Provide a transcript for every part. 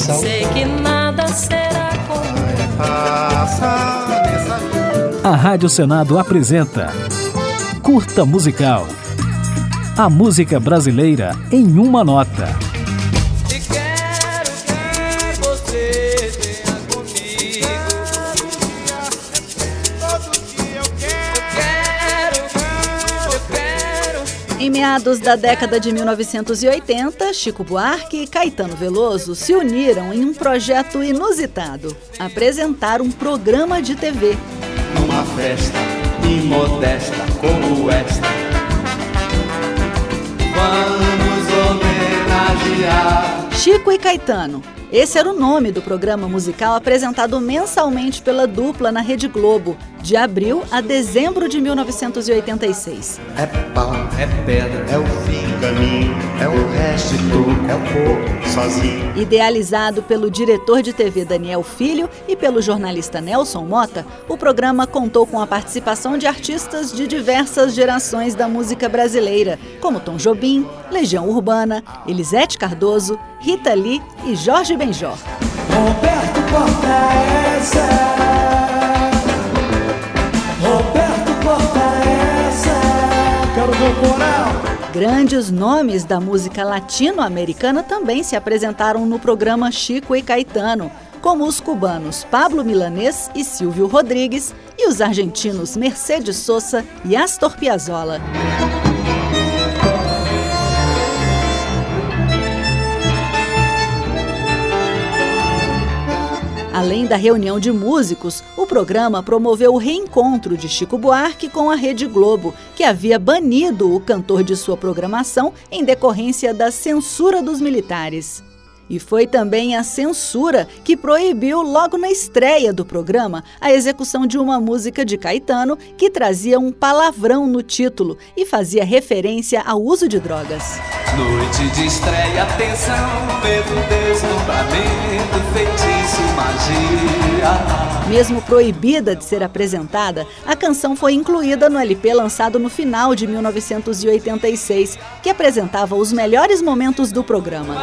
coração. Sei que nada será como A Rádio Senado apresenta Curta Musical. A música brasileira em uma nota. E quero que você tenha comigo. Todo dia eu quero. Em meados da década de 1980, Chico Buarque e Caetano Veloso se uniram em um projeto inusitado: apresentar um programa de TV. Numa festa imodesta como esta, vamos homenagear Chico e Caetano. Esse era o nome do programa musical apresentado mensalmente pela dupla na Rede Globo, de abril a dezembro de 1986. É pau, é pedra, é o fim do caminho, é o resto de tudo, é o povo sozinho. Idealizado pelo diretor de TV Daniel Filho e pelo jornalista Nelson Mota, o programa contou com a participação de artistas de diversas gerações da música brasileira, como Tom Jobim, Legião Urbana, Elisete Cardoso, Rita Lee e Jorge Benjor. Roberto Cortez, quero ver o coral. Grandes nomes da música latino-americana também se apresentaram no programa Chico e Caetano, como os cubanos Pablo Milanés e Silvio Rodrigues e os argentinos Mercedes Sosa e Astor Piazzolla. Além da reunião de músicos, o programa promoveu o reencontro de Chico Buarque com a Rede Globo, que havia banido o cantor de sua programação em decorrência da censura dos militares. E foi também a censura que proibiu, logo na estreia do programa, a execução de uma música de Caetano que trazia um palavrão no título e fazia referência ao uso de drogas. Noite de estreia, atenção, medo, deslumbramento, feitiço, magia. Mesmo proibida de ser apresentada, a canção foi incluída no LP lançado no final de 1986, que apresentava os melhores momentos do programa.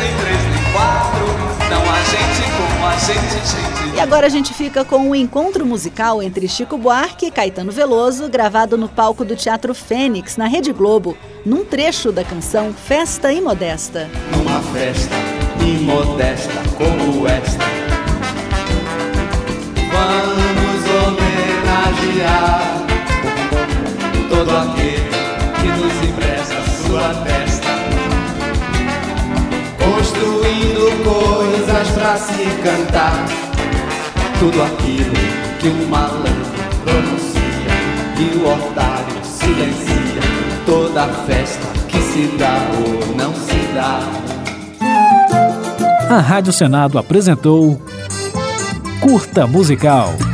E agora a gente fica com um encontro musical entre Chico Buarque e Caetano Veloso, gravado no palco do Teatro Fênix, na Rede Globo, num trecho da canção Festa Imodesta. Numa festa imodesta como esta, vamos homenagear todo aquele que nos empresta sua testa, construindo coisas pra se cantar, tudo aquilo que o malandro pronuncia e o otário silencia, toda festa que se dá ou não se dá. A Rádio Senado apresentou Curta Musical.